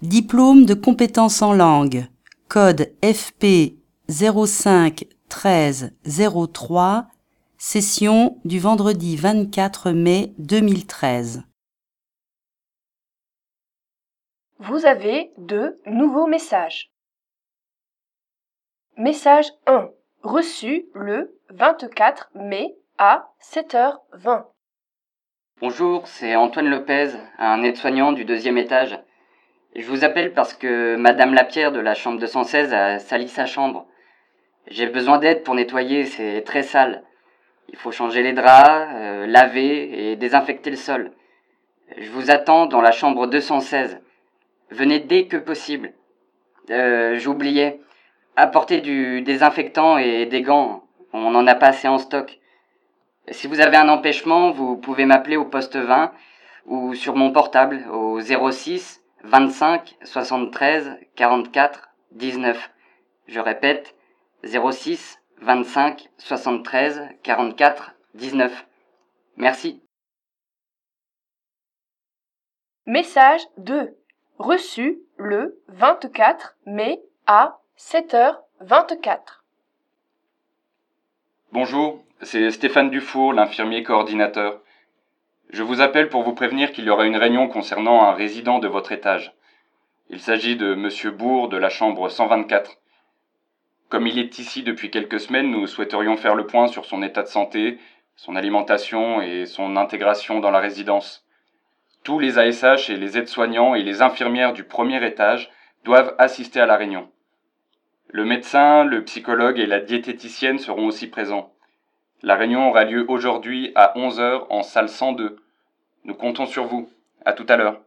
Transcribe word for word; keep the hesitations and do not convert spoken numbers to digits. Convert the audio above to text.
Diplôme de compétences en langue, code F P zéro cinq treize zéro trois, session du vendredi vingt-quatre mai deux mille treize. Vous avez deux nouveaux messages. Message un, reçu le vingt-quatre mai à sept heures vingt. Bonjour, c'est Antoine Lopez, un aide-soignant du deuxième étage. Je vous appelle parce que Madame Lapierre de la chambre deux cent seize a sali sa chambre. J'ai besoin d'aide pour nettoyer, c'est très sale. Il faut changer les draps, euh, laver et désinfecter le sol. Je vous attends dans la chambre deux cent seize. Venez dès que possible. Euh, j'oubliais, apportez du désinfectant et des gants, on n'en a pas assez en stock. Si vous avez un empêchement, vous pouvez m'appeler au poste vingt ou sur mon portable au zéro six vingt-cinq soixante-treize quarante-quatre dix-neuf. Je répète, zéro six vingt-cinq soixante-treize quarante-quatre dix-neuf. Merci. Message deux, reçu le vingt-quatre mai à sept heures vingt-quatre. Bonjour, c'est Stéphane Dufour, l'infirmier coordinateur. Je vous appelle pour vous prévenir qu'il y aura une réunion concernant un résident de votre étage. Il s'agit de Monsieur Bourg de la chambre cent vingt-quatre. Comme il est ici depuis quelques semaines, nous souhaiterions faire le point sur son état de santé, son alimentation et son intégration dans la résidence. Tous les A S H et les aides-soignants et les infirmières du premier étage doivent assister à la réunion. Le médecin, le psychologue et la diététicienne seront aussi présents. La réunion aura lieu aujourd'hui à onze heures en salle cent deux. Nous comptons sur vous. À tout à l'heure.